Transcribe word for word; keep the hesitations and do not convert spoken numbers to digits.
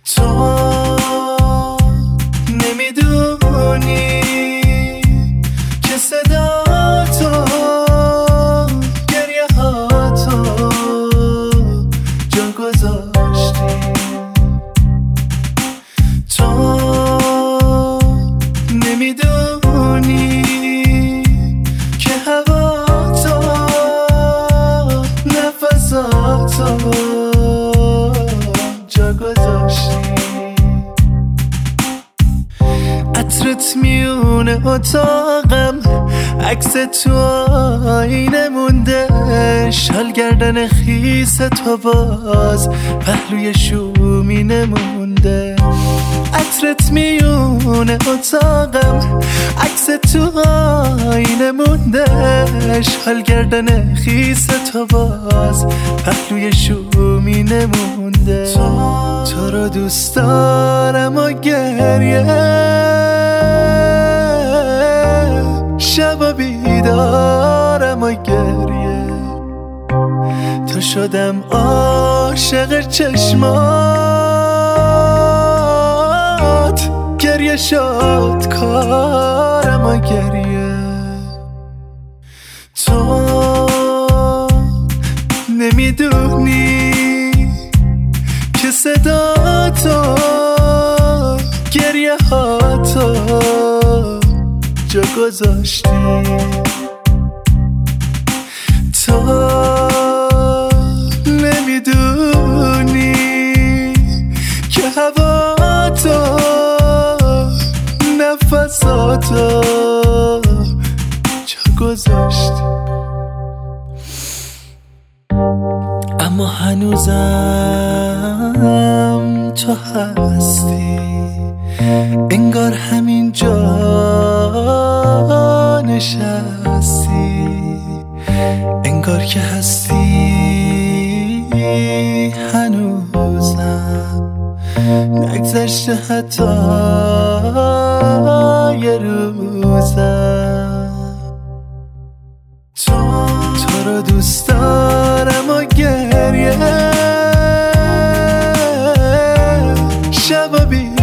تو نمیدونی که صدا تو گریه ها تو جا گذاشتی. تو نمیدونی که هوا تو نفساتو جا گذاشتی. عطرت میونه اتاقم، عکس تو آینه مونده، شال گردن خیس تو باز پهلوی شومینه مونده. عطرت میونه اتاقم، عکس تو آینه مونده، شال گردن خیس تو باز پهلوی شومینه مونده. تو رو دوست دارم و گریه شب بیدارم و گریه، تو شدم عاشق چشمات، گریه شد کارم و گریه. تو نمیدونی که صدا تو گریه ها تو جا گذاشتی. تو نمیدونی که هوا تو نفساتو جا گذاشتی. اما هنوزم تو هستی، انگار همین جا نشستی، انگار که هستی هنوزم، نگذشته حتی یه روزم. تو تو رو دوست دارم و گریه شب